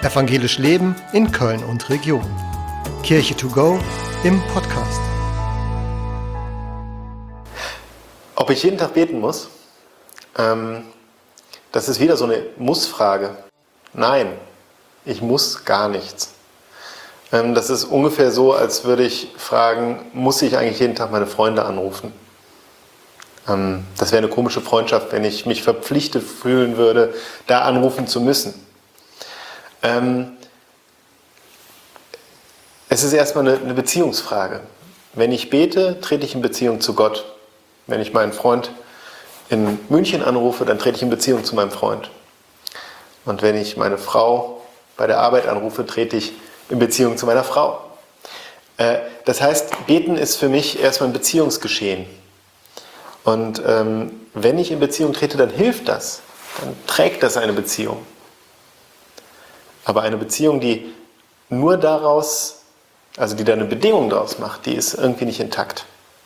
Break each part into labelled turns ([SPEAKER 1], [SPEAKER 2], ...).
[SPEAKER 1] Evangelisch Leben in Köln und Region. Kirche to go im Podcast.
[SPEAKER 2] Ob ich jeden Tag beten muss? Das ist wieder so eine Muss-Frage. Nein, ich muss gar nichts. Das ist ungefähr so, als würde ich fragen, muss ich eigentlich jeden Tag meine Freunde anrufen? Das wäre eine komische Freundschaft, wenn ich mich verpflichtet fühlen würde, da anrufen zu müssen. Es ist erstmal eine Beziehungsfrage. Wenn ich bete, trete ich in Beziehung zu Gott. Wenn ich meinen Freund in München anrufe, dann trete ich in Beziehung zu meinem Freund. Und wenn ich meine Frau bei der Arbeit anrufe, trete ich in Beziehung zu meiner Frau. Das heißt, beten ist für mich erstmal ein Beziehungsgeschehen. Und wenn ich in Beziehung trete, dann hilft das. Dann trägt das eine Beziehung. Aber eine Beziehung, die nur daraus, also die da eine Bedingung daraus macht, die ist irgendwie nicht intakt.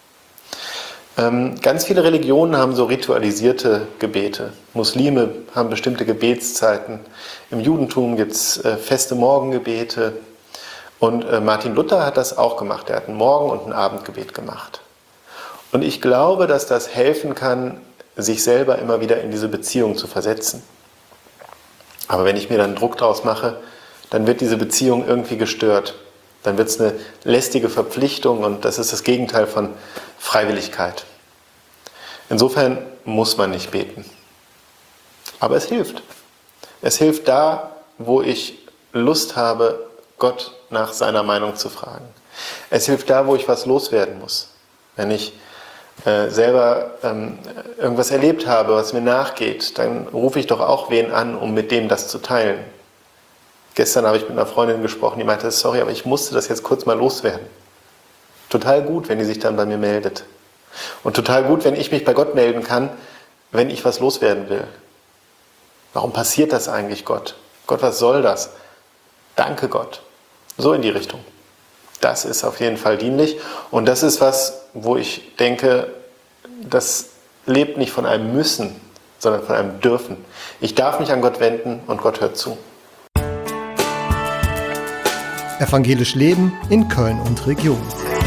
[SPEAKER 2] Ganz viele Religionen haben so ritualisierte Gebete. Muslime haben bestimmte Gebetszeiten. Im Judentum gibt es feste Morgengebete. Und Martin Luther hat das auch gemacht. Er hat ein Morgen- und ein Abendgebet gemacht. Und ich glaube, dass das helfen kann, sich selber immer wieder in diese Beziehung zu versetzen. Aber wenn ich mir dann Druck draus mache, dann wird diese Beziehung irgendwie gestört. Dann wird es eine lästige Verpflichtung und das ist das Gegenteil von Freiwilligkeit. Insofern muss man nicht beten. Aber es hilft. Es hilft da, wo ich Lust habe, Gott nach seiner Meinung zu fragen. Es hilft da, wo ich was loswerden muss. Wenn ich selber irgendwas erlebt habe, was mir nachgeht, dann rufe ich doch auch wen an, um mit dem das zu teilen. Gestern habe ich mit einer Freundin gesprochen, die meinte, sorry, aber ich musste das jetzt kurz mal loswerden. Total gut, wenn die sich dann bei mir meldet. Und total gut, wenn ich mich bei Gott melden kann, wenn ich was loswerden will. Warum passiert das eigentlich, Gott? Gott, was soll das? Danke, Gott. So in die Richtung. Das ist auf jeden Fall dienlich. Und das ist was, wo ich denke, das lebt nicht von einem Müssen, sondern von einem Dürfen. Ich darf mich an Gott wenden und Gott hört zu.
[SPEAKER 1] Evangelisch Leben in Köln und Region.